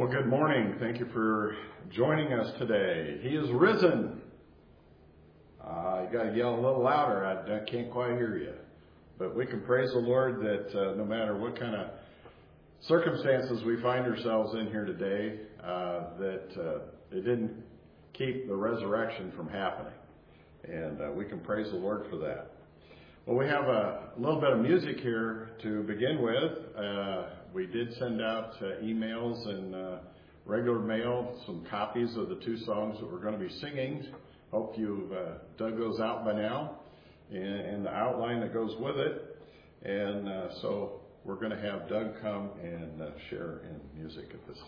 Well, good morning. Thank you for joining us today. He is risen. You got to yell a little louder. I can't quite hear you. But we can praise the Lord that no matter what kind of circumstances we find ourselves in here today, that it didn't keep the resurrection from happening. And we can praise the Lord for that. Well, we have a little bit of music here to begin with. We did send out emails and regular mail, some copies of the two songs that we're going to be singing. Hope you've dug those out by now, and the outline that goes with it. And so we're going to have Doug come and share in music at this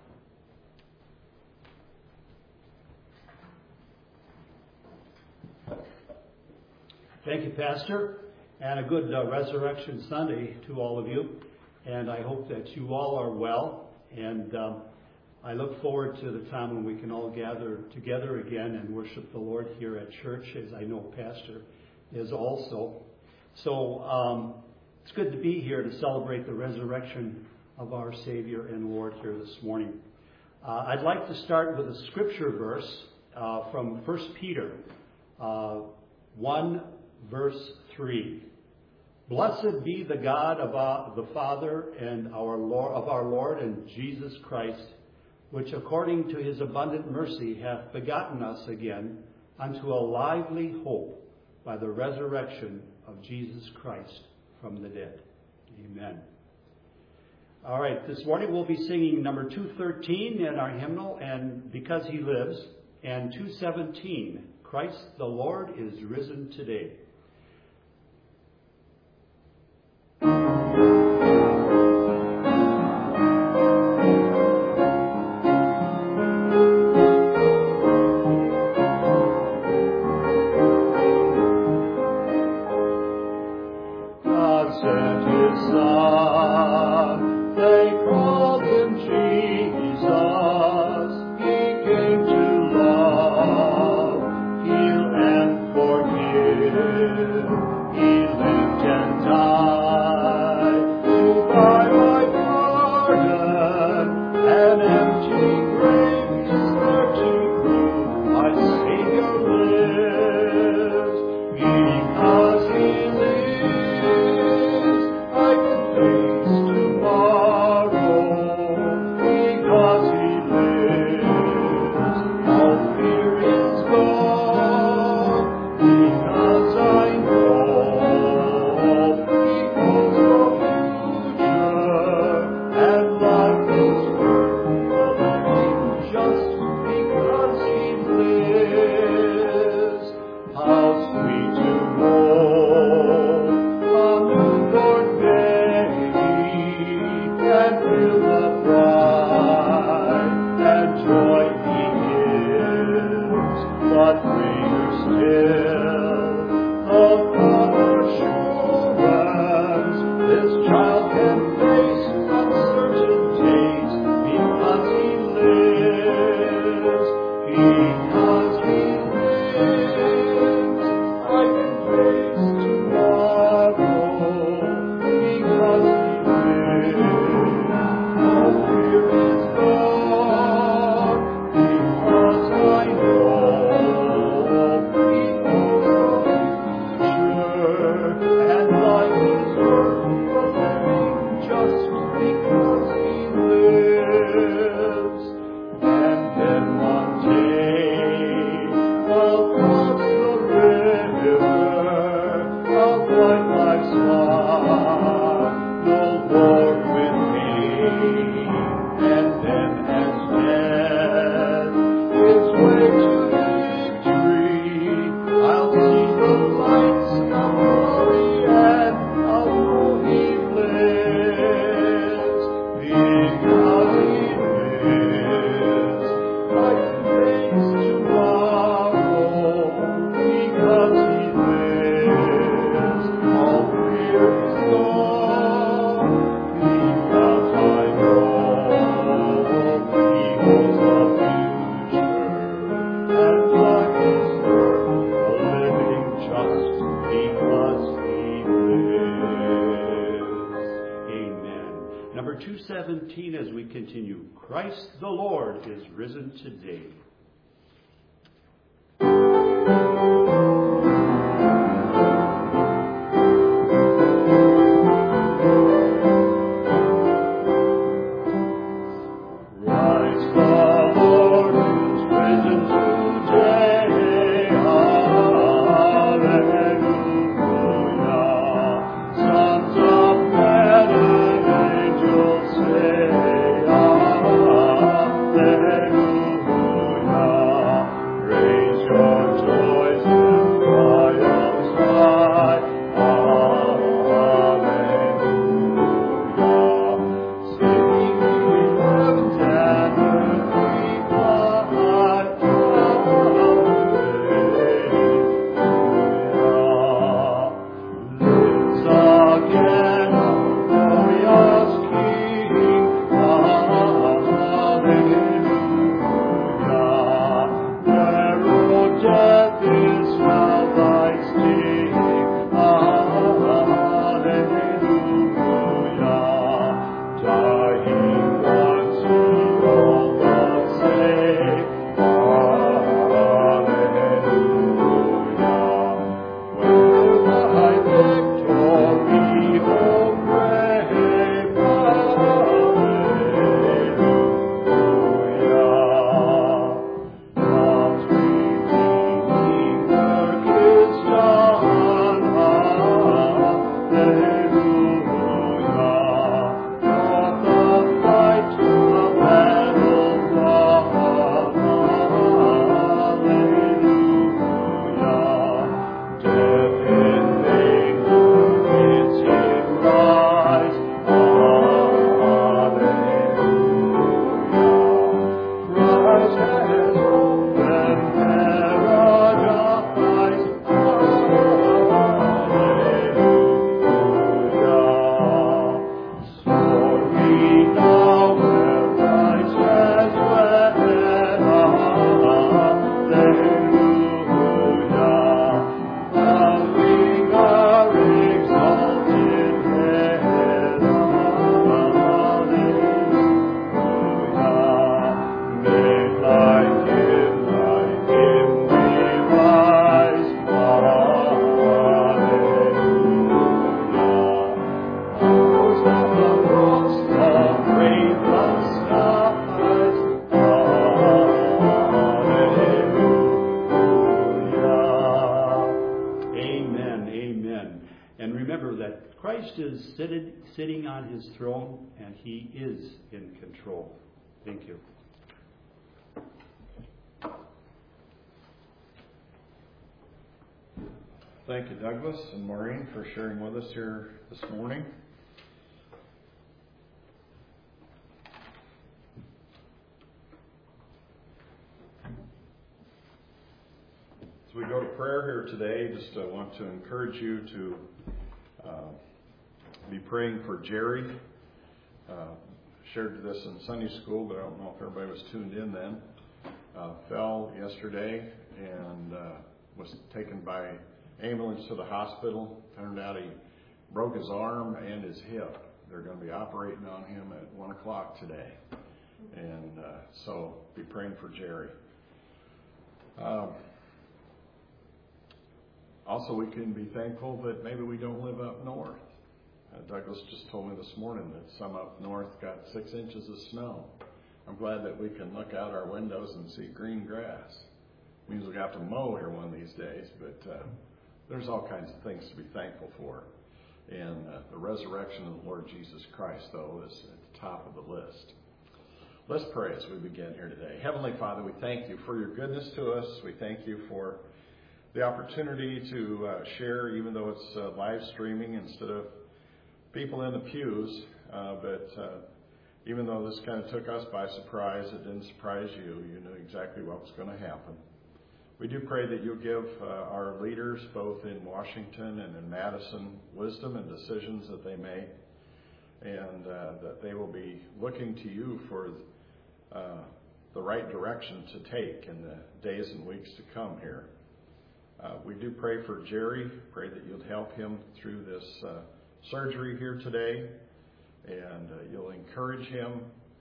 time. Thank you, Pastor, and a good Resurrection Sunday to all of you. And I hope that you all are well. And I look forward to the time when we can all gather together again and worship the Lord here at church, as I know Pastor is also. So it's good to be here to celebrate the resurrection of our Savior and Lord here this morning. I'd like to start with a scripture verse from 1 Peter 1, verse 3. Blessed be the God of the Father and of our Lord and Jesus Christ, which according to his abundant mercy hath begotten us again unto a lively hope by the resurrection of Jesus Christ from the dead. Amen. All right, this morning we'll be singing number 213 in our hymnal, and Because He Lives, and 217, Christ the Lord is risen today. Because he lives, I can 217 as we continue. Christ the Lord is risen today. Sitting on his throne, and he is in control. Thank you. Thank you, Douglas and Maureen, for sharing with us here this morning. As we go to prayer here today, just want to encourage you to be praying for Jerry. Shared this in Sunday school, but I don't know if everybody was tuned in then. Fell yesterday and was taken by ambulance to the hospital. Turned out he broke his arm and his hip. They're going to be operating on him at 1 o'clock today. And so be praying for Jerry. Also, we can be thankful that maybe we don't live up north. Douglas just told me this morning that some up north got 6 inches of snow. I'm glad that we can look out our windows and see green grass. Means we have to mow here one of these days, but there's all kinds of things to be thankful for. And the resurrection of the Lord Jesus Christ, though, is at the top of the list. Let's pray as we begin here today. Heavenly Father, we thank you for your goodness to us. We thank you for the opportunity to share, even though it's live streaming instead of people in the pews, but even though this kind of took us by surprise, it didn't surprise you. You knew exactly what was going to happen. We do pray that you'll give our leaders, both in Washington and in Madison, wisdom and decisions that they make, and that they will be looking to you for the right direction to take in the days and weeks to come here. We do pray for Jerry. Pray that you'll help him through this surgery here today. and you'll encourage him.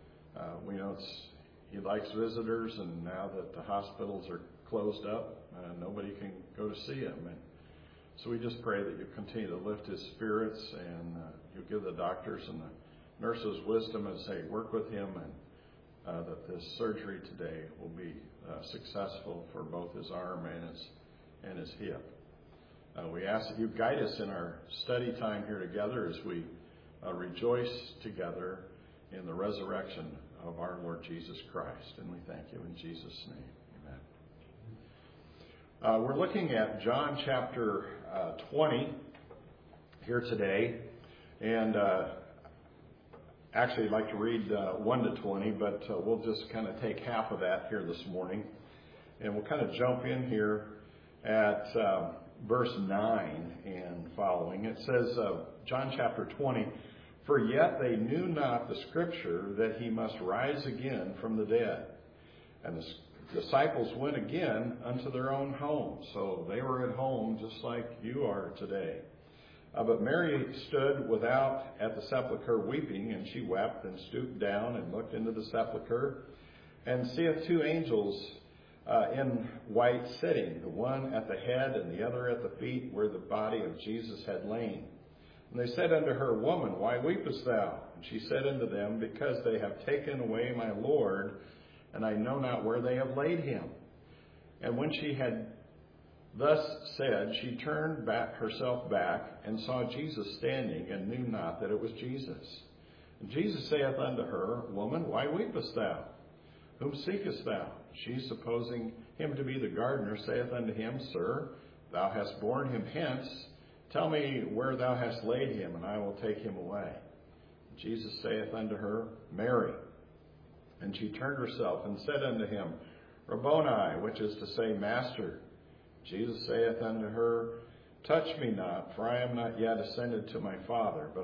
We know he likes visitors, and now that the hospitals are closed up, nobody can go to see him. And so we just pray that you continue to lift his spirits, and you give the doctors and the nurses wisdom as they work with him, and that this surgery today will be successful for both his arm and his hip. We ask that you guide us in our study time here together as we rejoice together in the resurrection of our Lord Jesus Christ. And we thank you in Jesus' name. Amen. We're looking at John chapter 20 here today. And actually I'd like to read 1 to 20, but we'll just kind of take half of that here this morning. And we'll kind of jump in here at verse 9 and following. It says, John chapter 20, "For yet they knew not the scripture that he must rise again from the dead. And the disciples went again unto their own homes." So they were at home just like you are today. "But Mary stood without at the sepulchre weeping, and she wept and stooped down and looked into the sepulchre, and seeth two angels in white sitting, the one at the head and the other at the feet, where the body of Jesus had lain. And they said unto her, Woman, why weepest thou? And she said unto them, Because they have taken away my Lord, and I know not where they have laid him. And when she had thus said, she turned herself back, and saw Jesus standing, and knew not that it was Jesus. And Jesus saith unto her, Woman, why weepest thou? Whom seekest thou? She, supposing him to be the gardener, saith unto him, Sir, thou hast borne him hence. Tell me where thou hast laid him, and I will take him away. Jesus saith unto her, Mary. And she turned herself and said unto him, Rabboni, which is to say, Master. Jesus saith unto her, Touch me not, for I am not yet ascended to my Father, but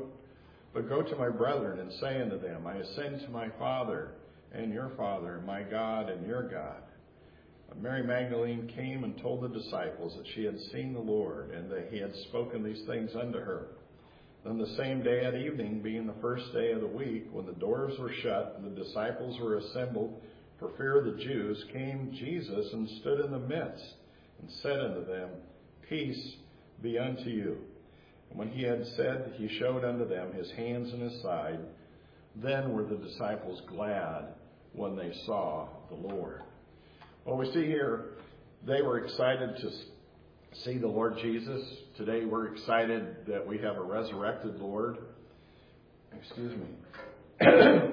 go to my brethren, and say unto them, I ascend to my Father and your Father, my God and your God. Mary Magdalene came and told the disciples that she had seen the Lord, and that he had spoken these things unto her. Then the same day at evening, being the first day of the week, when the doors were shut and the disciples were assembled for fear of the Jews, came Jesus and stood in the midst, and said unto them, Peace be unto you. And when he had said, he showed unto them his hands and his side. Then were the disciples glad when they saw the Lord. Well, we see here, they were excited to see the Lord Jesus. Today we're excited that we have a resurrected Lord. Excuse me.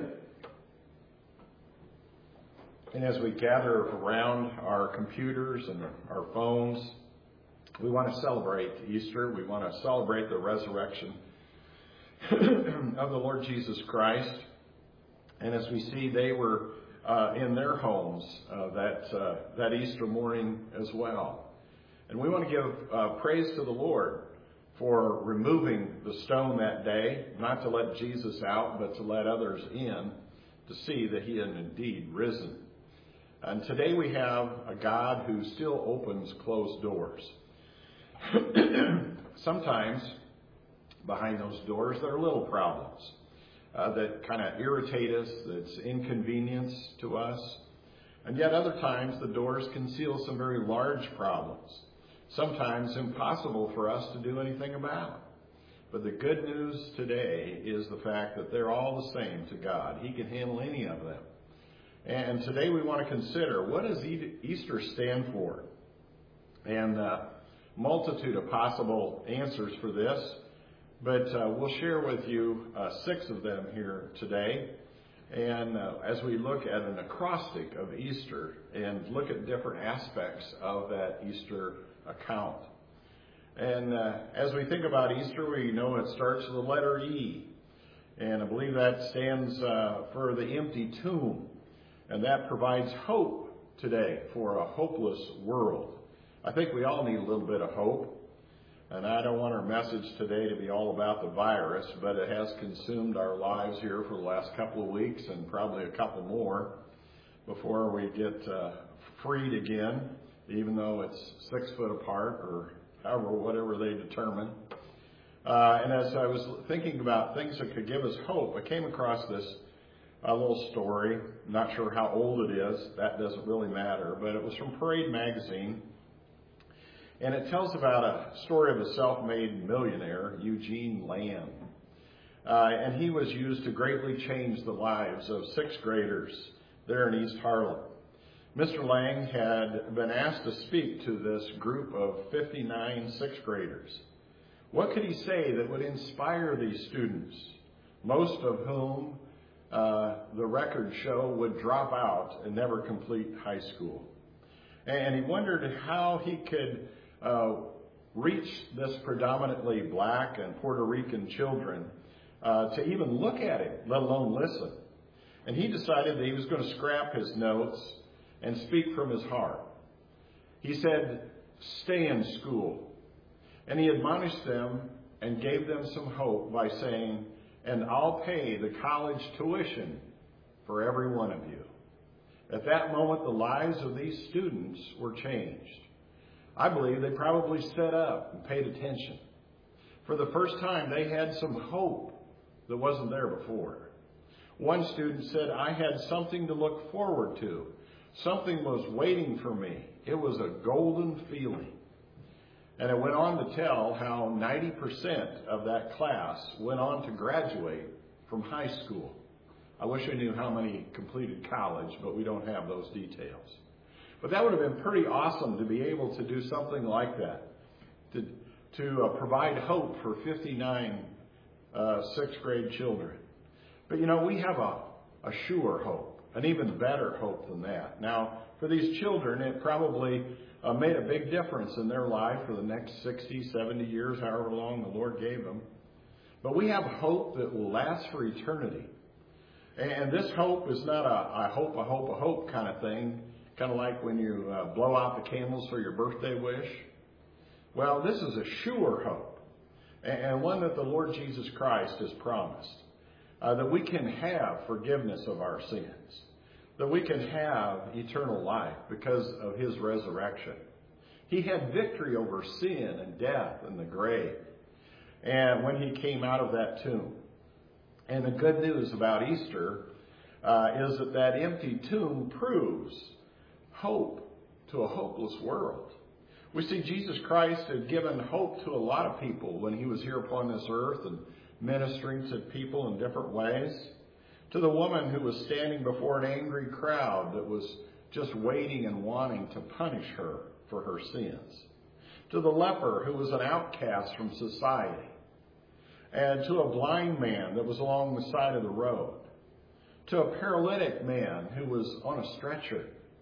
And as we gather around our computers and our phones, we want to celebrate Easter. We want to celebrate the resurrection of the Lord Jesus Christ. And as we see, they were in their homes that Easter morning as well. And we want to give praise to the Lord for removing the stone that day, not to let Jesus out, but to let others in to see that he had indeed risen. And today we have a God who still opens closed doors. Sometimes behind those doors there are little problems that kind of irritate us, that's inconvenience to us. And yet other times the doors conceal some very large problems, sometimes impossible for us to do anything about. But the good news today is the fact that they're all the same to God. He can handle any of them. And today we want to consider, what does Easter stand for? And multitude of possible answers for this. But we'll share with you 6 of them here today. And as we look at an acrostic of Easter and look at different aspects of that Easter account. And as we think about Easter, we know it starts with the letter E. And I believe that stands for the empty tomb. And that provides hope today for a hopeless world. I think we all need a little bit of hope. And I don't want our message today to be all about the virus, but it has consumed our lives here for the last couple of weeks and probably a couple more before we get freed again, even though it's 6 foot apart or however, whatever they determine. And as I was thinking about things that could give us hope, I came across this little story. I'm not sure how old it is. That doesn't really matter. But it was from Parade Magazine. And it tells about a story of a self-made millionaire, Eugene Lamb. And he was used to greatly change the lives of sixth graders there in East Harlem. Mr. Lang had been asked to speak to this group of 59 sixth graders. What could he say that would inspire these students, most of whom the records show would drop out and never complete high school? And he wondered how he could reach this predominantly black and Puerto Rican children to even look at him, let alone listen. And he decided that he was going to scrap his notes and speak from his heart. He said, "Stay in school." And he admonished them and gave them some hope by saying, "And I'll pay the college tuition for every one of you." At that moment, the lives of these students were changed. I believe they probably sat up and paid attention. For the first time, they had some hope that wasn't there before. One student said, "I had something to look forward to. Something was waiting for me. It was a golden feeling." And it went on to tell how 90% of that class went on to graduate from high school. I wish I knew how many completed college, but we don't have those details. But that would have been pretty awesome to be able to do something like that, to provide hope for 59 sixth grade children. But we have a sure hope, an even better hope than that. Now, for these children, it probably made a big difference in their life for the next 60, 70 years, however long the Lord gave them. But we have hope that will last for eternity. And this hope is not a hope kind of thing, kind of like when you blow out the candles for your birthday wish. Well, this is a sure hope, and one that the Lord Jesus Christ has promised, that we can have forgiveness of our sins, that we can have eternal life because of his resurrection. He had victory over sin and death and the grave, and when he came out of that tomb. And the good news about Easter is that empty tomb proves hope to a hopeless world. We see Jesus Christ had given hope to a lot of people when he was here upon this earth and ministering to people in different ways. To the woman who was standing before an angry crowd that was just waiting and wanting to punish her for her sins. To the leper who was an outcast from society. And to a blind man that was along the side of the road. To a paralytic man who was on a stretcher.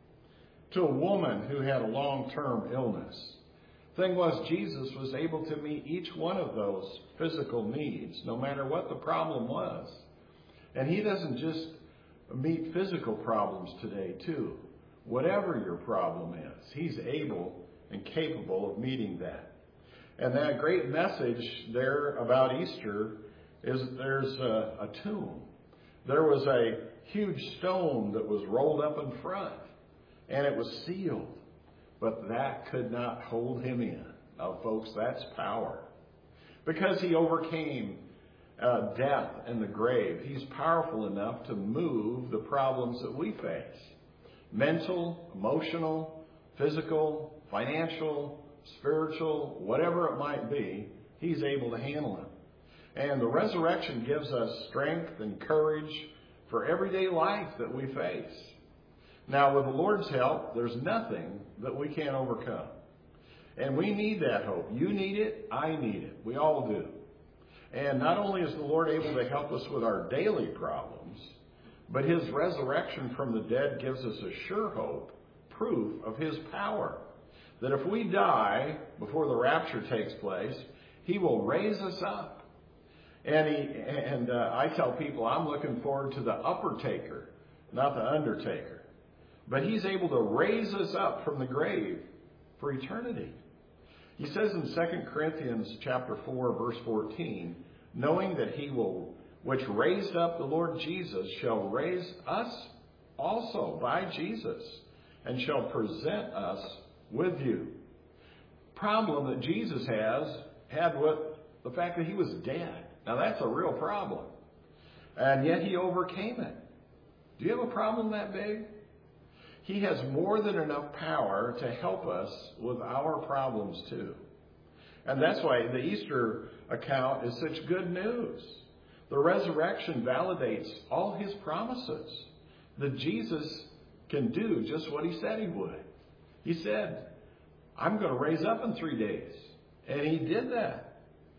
To a woman who had a long-term illness. Thing was, Jesus was able to meet each one of those physical needs, no matter what the problem was. And he doesn't just meet physical problems today, too. Whatever your problem is, he's able and capable of meeting that. And that great message there about Easter is there's a tomb. There was a huge stone that was rolled up in front, and it was sealed. But that could not hold him in. Now, folks, that's power. Because he overcame death and the grave, he's powerful enough to move the problems that we face. Mental, emotional, physical, financial, spiritual, whatever it might be, he's able to handle them. And the resurrection gives us strength and courage for everyday life that we face. Now, with the Lord's help, there's nothing that we can't overcome. And we need that hope. You need it. I need it. We all do. And not only is the Lord able to help us with our daily problems, but his resurrection from the dead gives us a sure hope, proof of his power. That if we die before the rapture takes place, he will raise us up. And I tell people I'm looking forward to the upper taker, not the undertaker. But he's able to raise us up from the grave for eternity. He says in 2 Corinthians chapter 4, verse 14, knowing that he will, which raised up the Lord Jesus, shall raise us also by Jesus, and shall present us with you. Problem that Jesus had with The fact that he was dead. Now that's a real problem. And yet he overcame it. Do you have a problem that big? He has more than enough power to help us with our problems too. And that's why the Easter account is such good news. The resurrection validates all his promises that Jesus can do just what he said he would. He said, I'm going to raise up in 3 days. And he did that.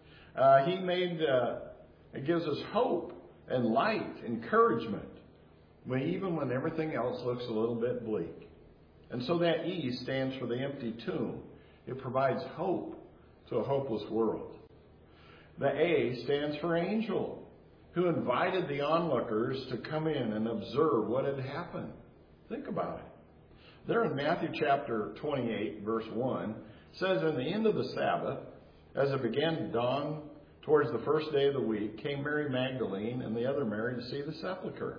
It gives us hope and light, encouragement, even when everything else looks a little bit bleak. And so that E stands for the empty tomb. It provides hope to a hopeless world. The A stands for angel, who invited the onlookers to come in and observe what had happened. Think about it. There in Matthew chapter 28, verse 1, says, in the end of the Sabbath, as it began to dawn towards the first day of the week, came Mary Magdalene and the other Mary to see the sepulchre.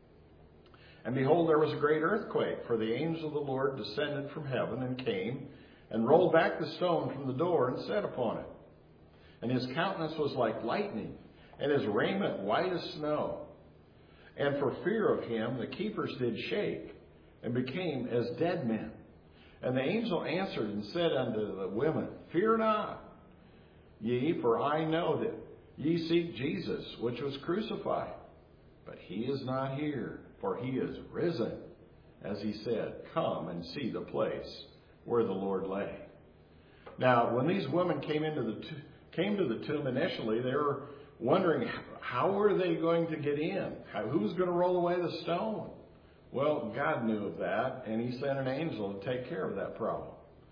And behold, there was a great earthquake, for the angel of the Lord descended from heaven and came and rolled back the stone from the door and sat upon it. And his countenance was like lightning, and his raiment white as snow. And for fear of him, the keepers did shake, and became as dead men. And the angel answered and said unto the women, Fear not, ye, for I know that ye seek Jesus, which was crucified. But he is not here, for he is risen. As he said, come and see the place where the Lord lay. Now, when these women came to the tomb initially, they were wondering, how were they going to get in? Who's going to roll away the stone? Well, God knew of that, and he sent an angel to take care of that problem.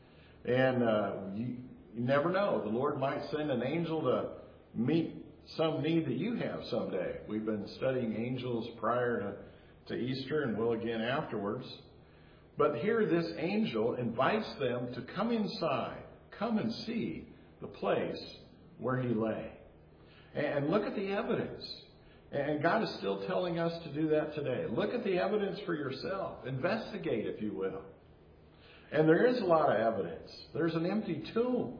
And you never know. The Lord might send an angel to meet some need that you have someday. We've been studying angels prior to Easter, and will again afterwards. But here this angel invites them to come inside, come and see the place where he lay. And look at the evidence. And God is still telling us to do that today. Look at the evidence for yourself. Investigate, if you will. And there is a lot of evidence. There's an empty tomb.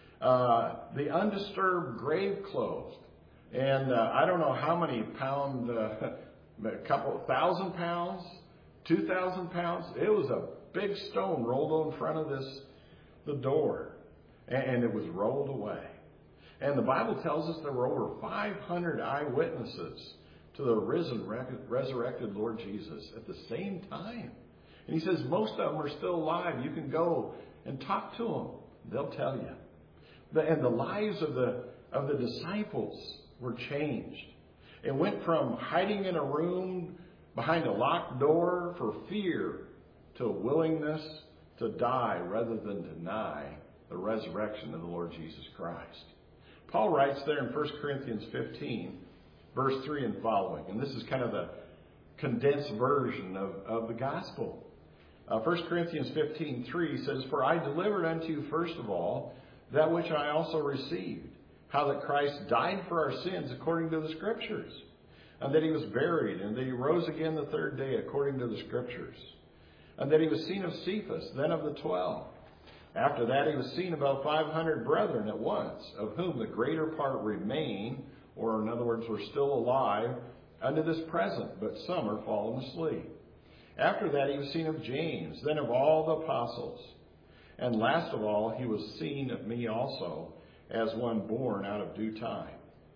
The undisturbed grave closed. And I don't know how many pound, a couple 1,000 pounds, 2,000 pounds. It was a big stone rolled in front of the door. And it was rolled away. And the Bible tells us there were over 500 eyewitnesses to the risen, resurrected Lord Jesus at the same time. And he says most of them are still alive. You can go and talk to them. They'll tell you. And the lives of the disciples were changed. It went from hiding in a room behind a locked door for fear to a willingness to die rather than deny the resurrection of the Lord Jesus Christ. Paul writes there in 1 Corinthians 15, verse 3 and following, and this is kind of the condensed version of the gospel. 1 Corinthians 15:3 says, For I delivered unto you first of all that which I also received, how that Christ died for our sins according to the Scriptures, and that he was buried, and that he rose again the third day according to the Scriptures, and that he was seen of Cephas, then of the 12. After that he was seen about 500 brethren at once, of whom the greater part remain, or in other words, were still alive unto this present, but some are fallen asleep. After that he was seen of James, then of all the apostles. And last of all he was seen of me also, as one born out of due time.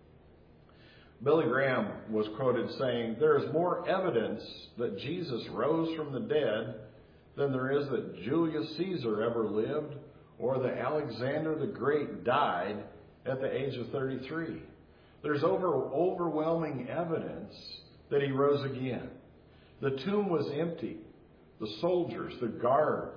Billy Graham was quoted saying, There is more evidence that Jesus rose from the dead than there is that Julius Caesar ever lived or that Alexander the Great died at the age of 33. There's overwhelming evidence that he rose again. The tomb was empty. The soldiers, the guards,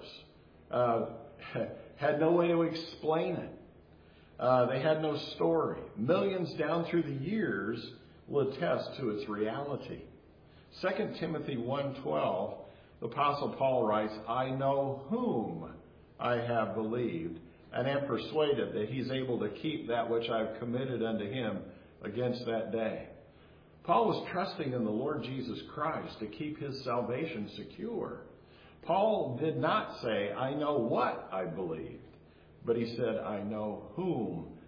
had no way to explain it. They had no story. Millions down through the years will attest to its reality. 2 Timothy 1:12, the Apostle Paul writes, I know whom I have believed, and am persuaded that he's able to keep that which I've committed unto him against that day. Paul was trusting in the Lord Jesus Christ to keep his salvation secure. Paul did not say, I know what I believed, but he said, I know whom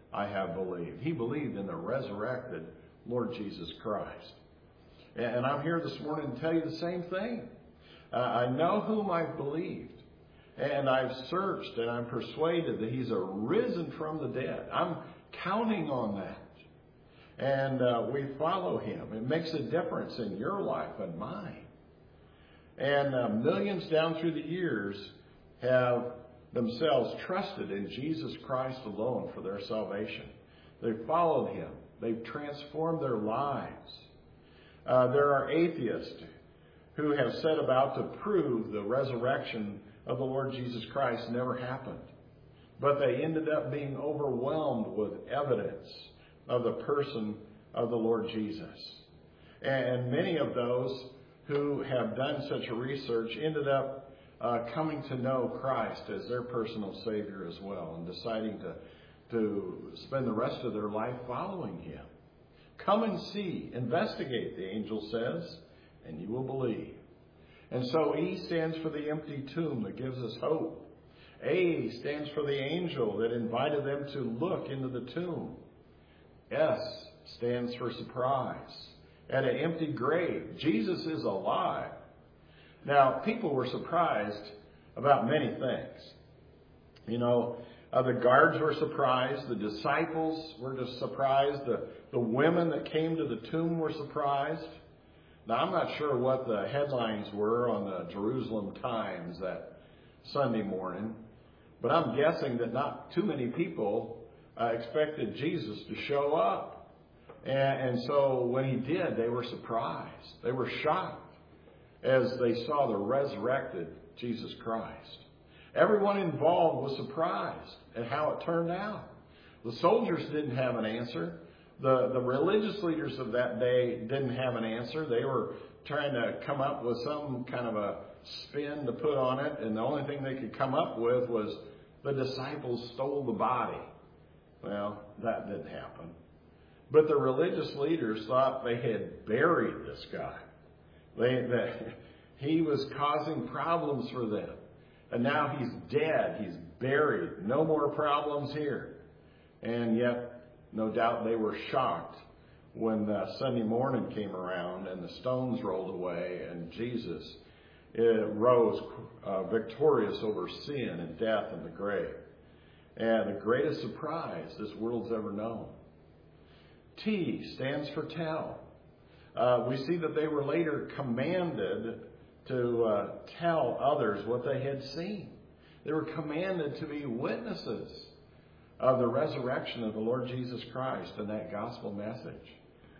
I have believed. He believed in the resurrected Lord Jesus Christ. And I'm here this morning to tell you the same thing. I know whom I've believed. And I've searched and I'm persuaded that He's arisen from the dead. I'm counting on that. And we follow Him. It makes a difference in your life and mine. And millions down through the years have themselves trusted in Jesus Christ alone for their salvation. They've followed Him. They've transformed their lives. There are atheists who have set about to prove the resurrection of the Lord Jesus Christ never happened. But they ended up being overwhelmed with evidence of the person of the Lord Jesus. And many of those who have done such a research ended up coming to know Christ as their personal Savior as well, and deciding to spend the rest of their life following Him. Come and see, investigate, the angel says, and you will believe. And so E stands for the empty tomb that gives us hope. A stands for the angel that invited them to look into the tomb. S stands for surprise. At an empty grave, Jesus is alive. Now, people were surprised about many things. The guards were surprised. The disciples were just surprised. The women that came to the tomb were surprised. Now, I'm not sure what the headlines were on the Jerusalem Times that Sunday morning, but I'm guessing that not too many people expected Jesus to show up. And so when He did, they were surprised. They were shocked as they saw the resurrected Jesus Christ. Everyone involved was surprised at how it turned out. The soldiers didn't have an answer. The religious leaders of that day didn't have an answer. They were trying to come up with some kind of a spin to put on it, and the only thing they could come up with was the disciples stole the body. Well, that didn't happen. But the religious leaders thought they had buried this guy. He was causing problems for them. And now He's dead. He's buried. No more problems here. And yet, no doubt they were shocked when Sunday morning came around and the stones rolled away and Jesus rose victorious over sin and death and the grave. And the greatest surprise this world's ever known. T stands for tell. We see that they were later commanded to tell others what they had seen. They were commanded to be witnesses of the resurrection of the Lord Jesus Christ and that gospel message.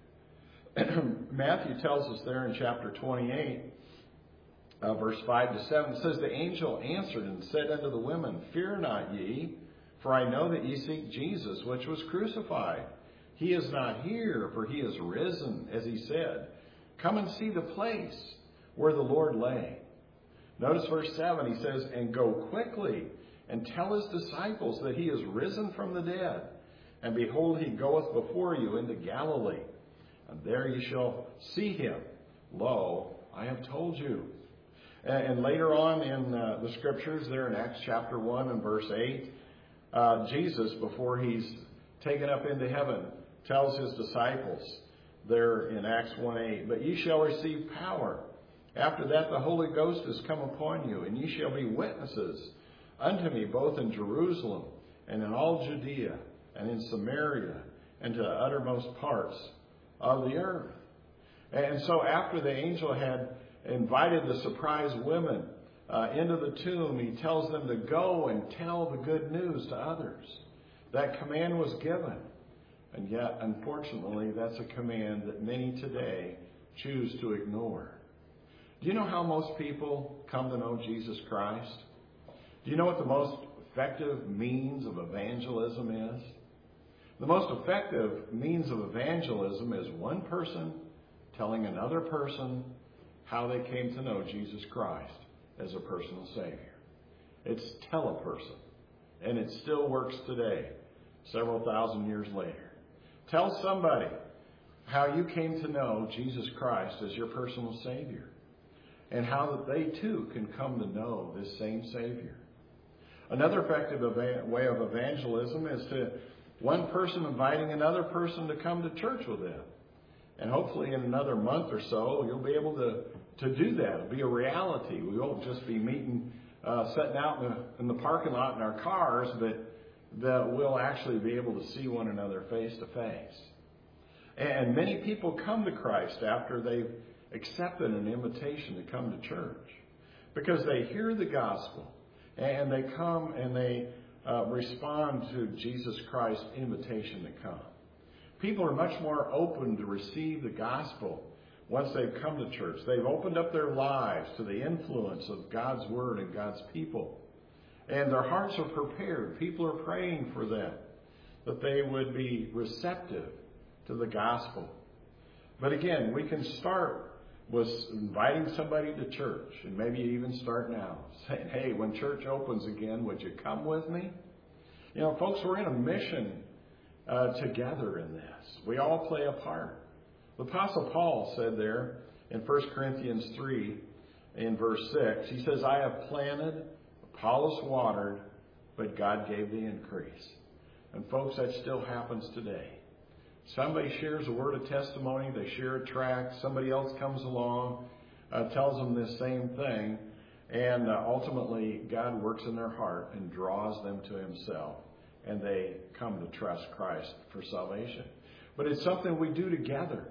Matthew tells us there in chapter 28, verse 5 to 7, it says, The angel answered and said unto the women, Fear not ye, for I know that ye seek Jesus, which was crucified. He is not here, for He is risen, as He said. Come and see the place where the Lord lay. Notice verse 7, He says, And go quickly, and tell His disciples that He is risen from the dead. And behold, He goeth before you into Galilee. And there ye shall see Him. Lo, I have told you. And later on in the Scriptures, there in Acts chapter 1 and verse 8, Jesus, before He's taken up into heaven, tells His disciples there in Acts 1:8, But ye shall receive power. After that the Holy Ghost is come upon you, and ye shall be witnesses unto me both in Jerusalem and in all Judea and in Samaria and to the uttermost parts of the earth. And so after the angel had invited the surprised women into the tomb, he tells them to go and tell the good news to others. That command was given. And yet, unfortunately, that's a command that many today choose to ignore. Do you know how most people come to know Jesus Christ? Do you know what the most effective means of evangelism is? The most effective means of evangelism is one person telling another person how they came to know Jesus Christ as a personal Savior. It's tell a person. And it still works today, several thousand years later. Tell somebody how you came to know Jesus Christ as your personal Savior. And how that they too can come to know this same Savior. Another effective way of evangelism is to One person inviting another person to come to church with them. And hopefully in another month or so, you'll be able to do that. It'll be a reality. We won't just be meeting, sitting out in the parking lot in our cars, but that we'll actually be able to see one another face to face. And many people come to Christ after they've accepted an invitation to come to church, because they hear the gospel and they come and they respond to Jesus Christ's invitation to come. People are much more open to receive the gospel once they've come to church. They've opened up their lives to the influence of God's Word and God's people. And their hearts are prepared. People are praying for them, that they would be receptive to the gospel. But again, we can start with inviting somebody to church, and maybe even start now, saying, hey, when church opens again, would you come with me? You know, folks, we're in a mission together in this. We all play a part. The Apostle Paul said there in 1 Corinthians 3, in verse 6, he says, I have planted, Apollos watered, but God gave the increase. And folks, that still happens today. Somebody shares a word of testimony, they share a tract, somebody else comes along, tells them this same thing, and ultimately God works in their heart and draws them to Himself, and they come to trust Christ for salvation. But it's something we do together.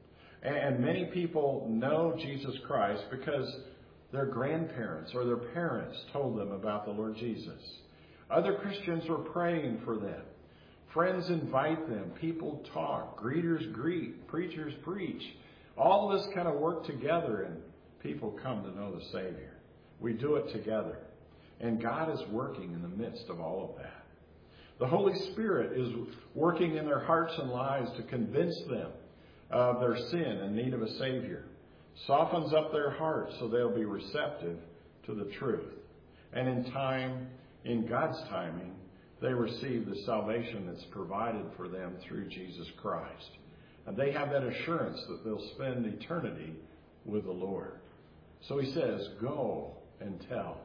And many people know Jesus Christ because their grandparents or their parents told them about the Lord Jesus. Other Christians were praying for them. Friends invite them. People talk. Greeters greet. Preachers preach. All this kind of work together, and people come to know the Savior. We do it together. And God is working in the midst of all of that. The Holy Spirit is working in their hearts and lives to convince them of their sin and need of a Savior. Softens up their hearts so they'll be receptive to the truth. And in time, in God's timing, they receive the salvation that's provided for them through Jesus Christ. And they have that assurance that they'll spend eternity with the Lord. So he says, go and tell.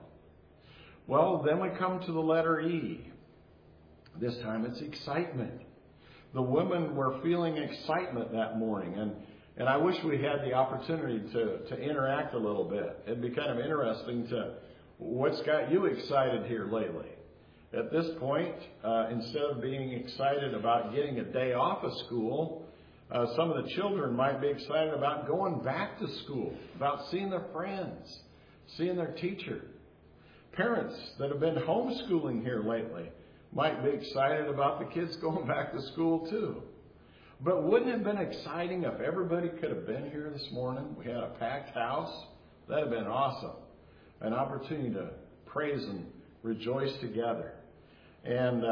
Well, then we come to the letter E. This time it's excitement. The women were feeling excitement that morning, and I wish we had the opportunity to interact a little bit. It'd be kind of interesting to what's got you excited here lately. At this point, instead of being excited about getting a day off of school, some of the children might be excited about going back to school, about seeing their friends, seeing their teacher. Parents that have been homeschooling here lately might be excited about the kids going back to school too. But wouldn't it have been exciting if everybody could have been here this morning? We had a packed house. That would have been awesome. An opportunity to praise and rejoice together. And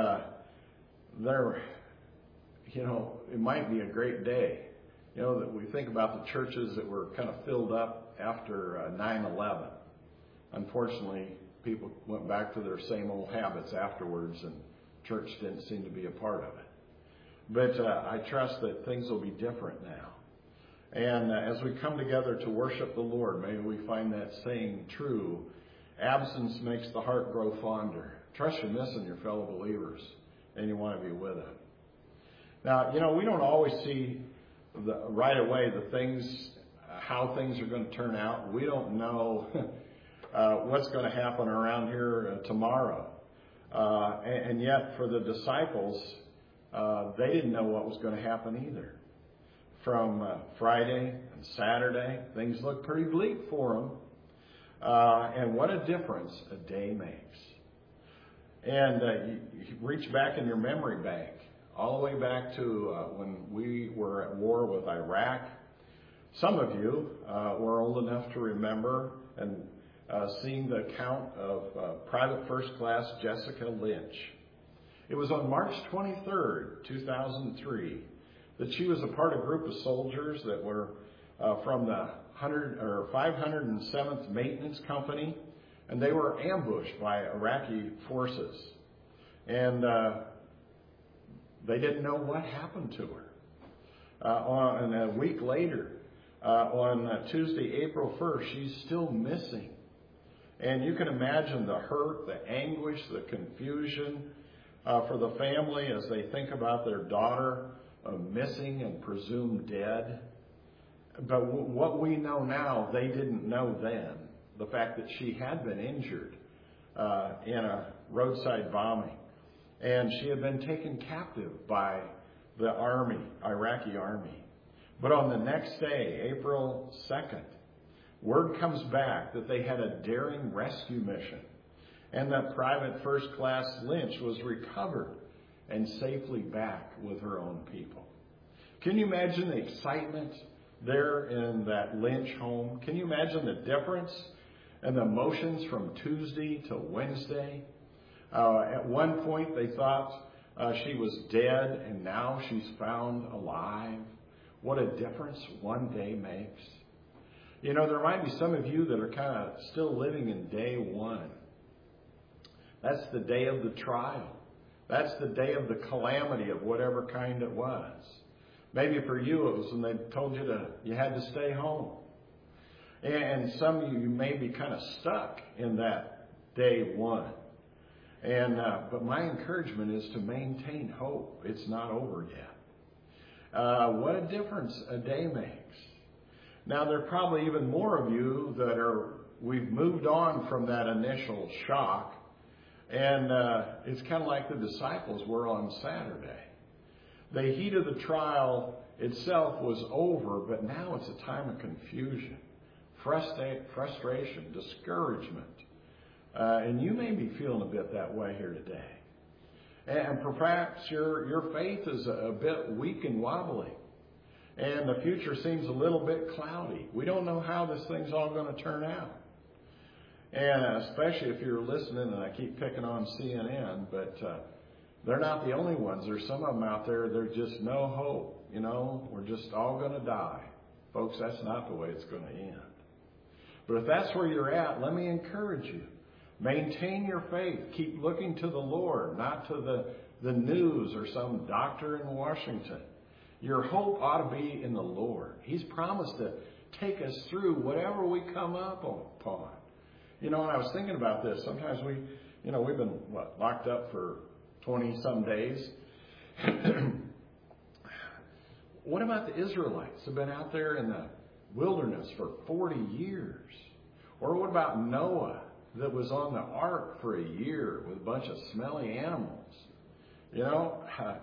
it might be a great day. You know, that we think about the churches that were kind of filled up after 9/11. Unfortunately, people went back to their same old habits afterwards, and church didn't seem to be a part of it. But I trust that things will be different now. And as we come together to worship the Lord, may we find that saying true. Absence makes the heart grow fonder. Trust you're missing your fellow believers, and you want to be with them. Now, you know, we don't always see right away how things are going to turn out. We don't know what's going to happen around here tomorrow. And yet, for the disciples, they didn't know what was going to happen either. From Friday and Saturday, things looked pretty bleak for them. And what a difference a day makes. And you reach back in your memory bank, all the way back to when we were at war with Iraq. Some of you were old enough to remember and seeing the account of Private First Class Jessica Lynch. It was on March 23rd, 2003, that she was a part of a group of soldiers that were from the 507th Maintenance Company, and they were ambushed by Iraqi forces. And they didn't know what happened to her. And a week later, on Tuesday, April 1st, she's still missing. And you can imagine the hurt, the anguish, the confusion, for the family as they think about their daughter missing and presumed dead. But what we know now, they didn't know then. The fact that she had been injured in a roadside bombing. And she had been taken captive by the army, Iraqi army. But on the next day, April 2nd, word comes back that they had a daring rescue mission, and that Private First Class Lynch was recovered and safely back with her own people. Can you imagine the excitement there in that Lynch home? Can you imagine the difference and the emotions from Tuesday to Wednesday? At one point they thought she was dead, and now she's found alive. What a difference one day makes. You know, there might be some of you that are kind of still living in day one. That's the day of the trial. That's the day of the calamity of whatever kind it was. Maybe for you it was when they told you had to stay home. And some of you may be kind of stuck in that day one. But my encouragement is to maintain hope. It's not over yet. What a difference a day makes. Now, there are probably even more of you we've moved on from that initial shock. And it's kind of like the disciples were on Saturday. The heat of the trial itself was over, but now it's a time of confusion, frustration, discouragement. And you may be feeling a bit that way here today. And perhaps your faith is a bit weak and wobbly. And the future seems a little bit cloudy. We don't know how this thing's all going to turn out. And especially if you're listening, and I keep picking on CNN, but they're not the only ones. There's some of them out there, there's just no hope. You know, we're just all going to die. Folks, that's not the way it's going to end. But if that's where you're at, let me encourage you. Maintain your faith. Keep looking to the Lord, not to the news or some doctor in Washington. Your hope ought to be in the Lord. He's promised to take us through whatever we come up upon. You know, and I was thinking about this. Sometimes we've been, locked up for 20-some days. What about the Israelites who've been out there in the wilderness for 40 years? Or what about Noah that was on the ark for a year with a bunch of smelly animals? You know,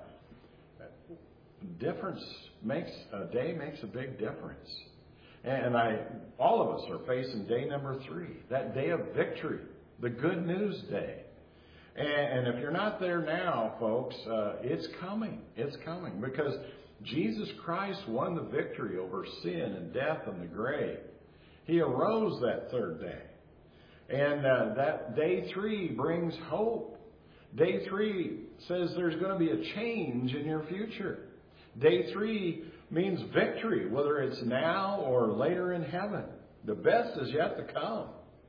a day makes a big difference. And all of us are facing day number 3, that day of victory, the good news day. And if you're not there now, folks, it's coming. It's coming because Jesus Christ won the victory over sin and death and the grave. He arose that third day. And that day 3 brings hope. Day 3 says there's going to be a change in your future. Day 3 means victory, whether it's now or later in heaven. The best is yet to come.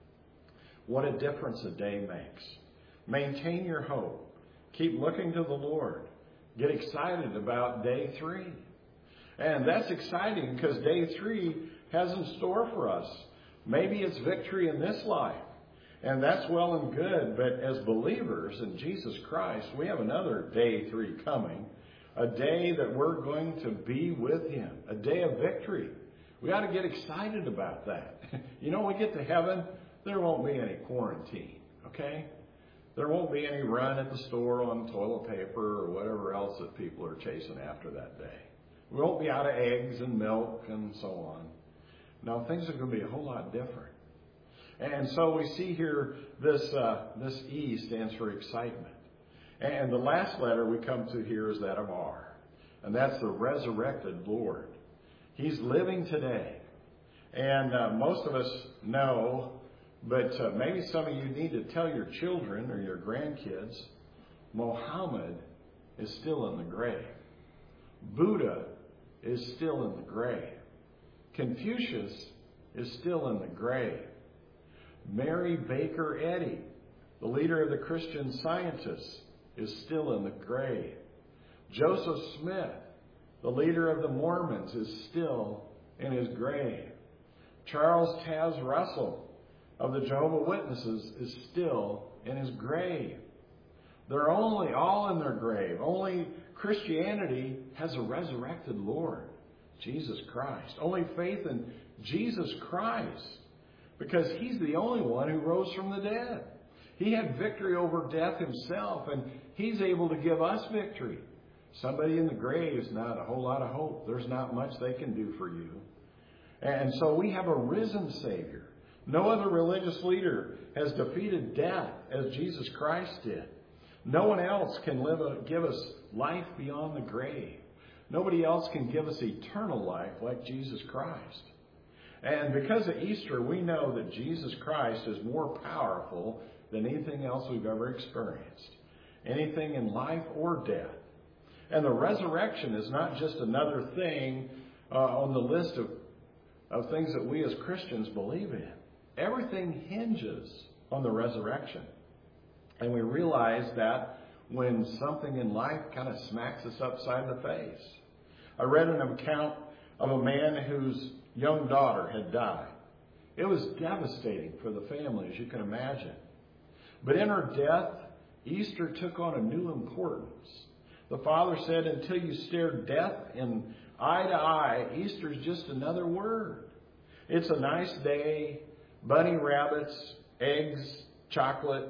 What a difference a day makes. Maintain your hope. Keep looking to the Lord. Get excited about day 3. And that's exciting because day 3 has in store for us. Maybe it's victory in this life. And that's well and good. But as believers in Jesus Christ, we have another day 3 coming. A day that we're going to be with Him. A day of victory. We ought to get excited about that. You know, when we get to heaven, there won't be any quarantine. Okay? There won't be any run at the store on toilet paper or whatever else that people are chasing after that day. We won't be out of eggs and milk and so on. No, things are going to be a whole lot different. And so we see here this E stands for excitement. And the last letter we come to here is that of R. And that's the resurrected Lord. He's living today. And most of us know, but maybe some of you need to tell your children or your grandkids, Muhammad is still in the grave. Buddha is still in the grave. Confucius is still in the grave. Mary Baker Eddy, the leader of the Christian Scientists, is still in the grave. Joseph Smith, the leader of the Mormons, is still in his grave. Charles Taz Russell of the Jehovah's Witnesses is still in his grave. They're only all in their grave. Only Christianity has a resurrected Lord, Jesus Christ. Only faith in Jesus Christ, because He's the only one who rose from the dead. He had victory over death Himself, and He's able to give us victory. Somebody in the grave is not a whole lot of hope. There's not much they can do for you. And so we have a risen Savior. No other religious leader has defeated death as Jesus Christ did. No one else can give us life beyond the grave. Nobody else can give us eternal life like Jesus Christ. And because of Easter, we know that Jesus Christ is more powerful than anything else we've ever experienced. Anything in life or death. And the resurrection is not just another thing on the list of things that we as Christians believe in. Everything hinges on the resurrection. And we realize that when something in life kind of smacks us upside the face. I read an account of a man whose young daughter had died. It was devastating for the family, as you can imagine. But in her death, Easter took on a new importance. The father said, until you stare death in eye to eye, Easter's just another word. It's a nice day, bunny rabbits, eggs, chocolate.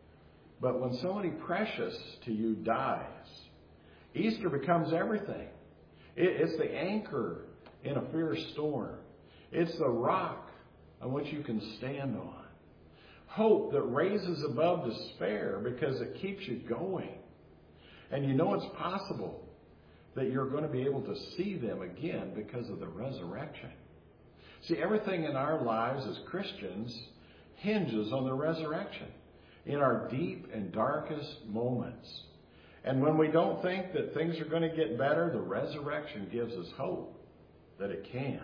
But when somebody precious to you dies, Easter becomes everything. It's the anchor in a fierce storm. It's the rock on which you can stand on. Hope that raises above despair because it keeps you going. And you know it's possible that you're going to be able to see them again because of the resurrection. See, everything in our lives as Christians hinges on the resurrection in our deep and darkest moments. And when we don't think that things are going to get better, the resurrection gives us hope that it can.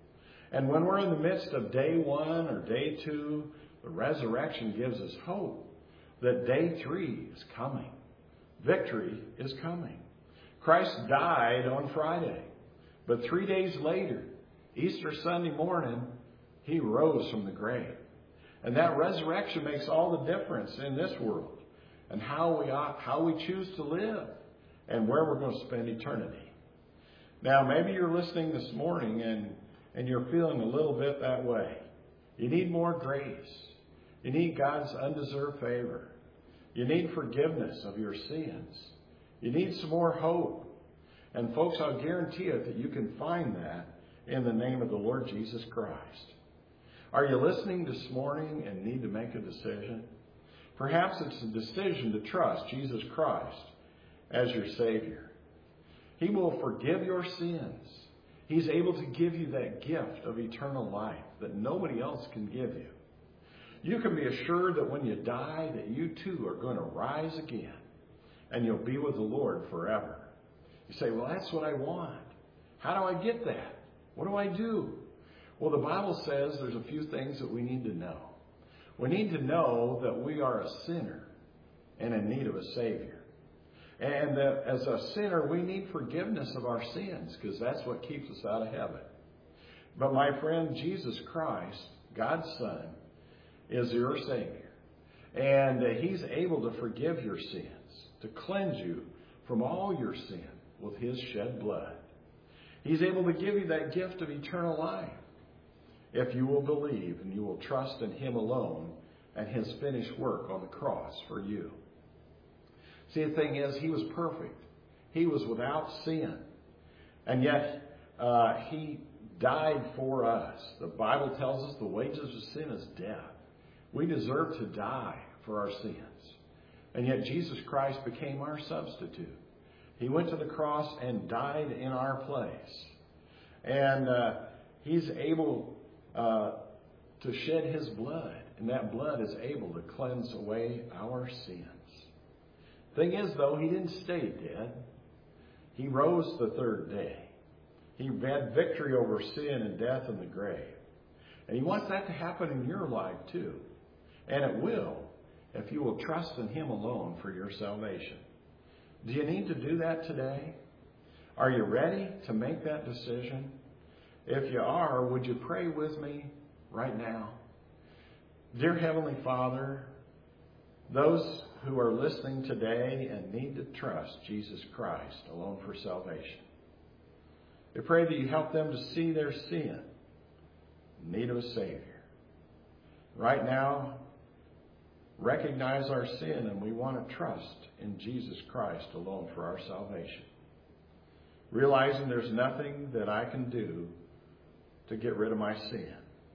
And when we're in the midst of day 1 or day 2, the resurrection gives us hope that day 3 is coming. Victory is coming. Christ died on Friday, but 3 days later, Easter Sunday morning, He rose from the grave. And that resurrection makes all the difference in this world and how we choose to live and where we're going to spend eternity. Now, maybe you're listening this morning and you're feeling a little bit that way. You need more grace. You need God's undeserved favor. You need forgiveness of your sins. You need some more hope. And folks, I'll guarantee you that you can find that in the name of the Lord Jesus Christ. Are you listening this morning and need to make a decision? Perhaps it's a decision to trust Jesus Christ as your Savior. He will forgive your sins. He's able to give you that gift of eternal life that nobody else can give you. You can be assured that when you die, that you too are going to rise again and you'll be with the Lord forever. You say, well, that's what I want. How do I get that? What do I do? Well, the Bible says there's a few things that we need to know. We need to know that we are a sinner and in need of a Savior. And that as a sinner, we need forgiveness of our sins because that's what keeps us out of heaven. But my friend, Jesus Christ, God's Son, is your Savior. And He's able to forgive your sins, to cleanse you from all your sin with His shed blood. He's able to give you that gift of eternal life if you will believe and you will trust in Him alone and His finished work on the cross for you. See, the thing is, He was perfect. He was without sin. And yet, He died for us. The Bible tells us the wages of sin is death. We deserve to die for our sins. And yet Jesus Christ became our substitute. He went to the cross and died in our place. And He's able to shed His blood. And that blood is able to cleanse away our sins. Thing is, though, He didn't stay dead. He rose the third day. He had victory over sin and death and the grave. And He wants that to happen in your life, too. And it will if you will trust in Him alone for your salvation. Do you need to do that today? Are you ready to make that decision? If you are, would you pray with me right now? Dear Heavenly Father, those who are listening today and need to trust Jesus Christ alone for salvation. I pray that you help them to see their sin, need of a Savior. Right now, recognize our sin, and we want to trust in Jesus Christ alone for our salvation. Realizing there's nothing that I can do to get rid of my sin.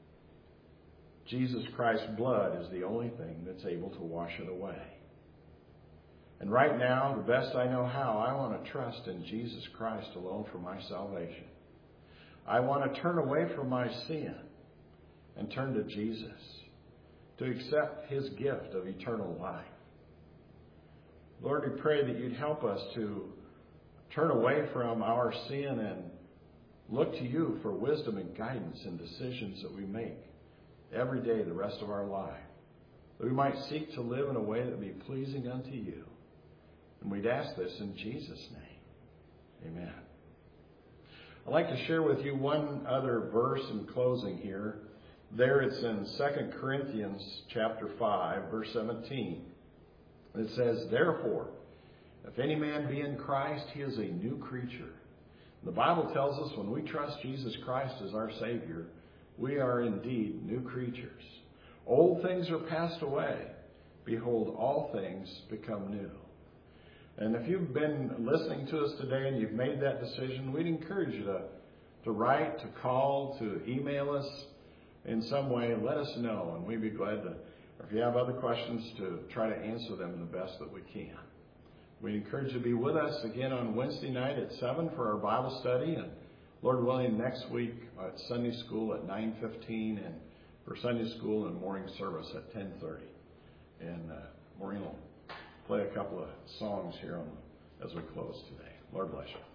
Jesus Christ's blood is the only thing that's able to wash it away. And right now, the best I know how, I want to trust in Jesus Christ alone for my salvation. I want to turn away from my sin and turn to Jesus to accept his gift of eternal life. Lord, we pray that you'd help us to turn away from our sin and look to you for wisdom and guidance in decisions that we make every day the rest of our life. That we might seek to live in a way that would be pleasing unto you. And we'd ask this in Jesus' name. Amen. I'd like to share with you one other verse in closing here. There it's in 2 Corinthians chapter 5, verse 17. It says, "Therefore, if any man be in Christ, he is a new creature." The Bible tells us when we trust Jesus Christ as our Savior, we are indeed new creatures. Old things are passed away. Behold, all things become new. And if you've been listening to us today and you've made that decision, we'd encourage you to write, to call, to email us in some way. Let us know, and we'd be glad to, if you have other questions, to try to answer them the best that we can. We'd encourage you to be with us again on Wednesday night at 7 for our Bible study, and Lord willing, next week at Sunday school at 9:15, and for Sunday school and morning service at 10:30. And Maureen will play a couple of songs here as we close today. Lord bless you.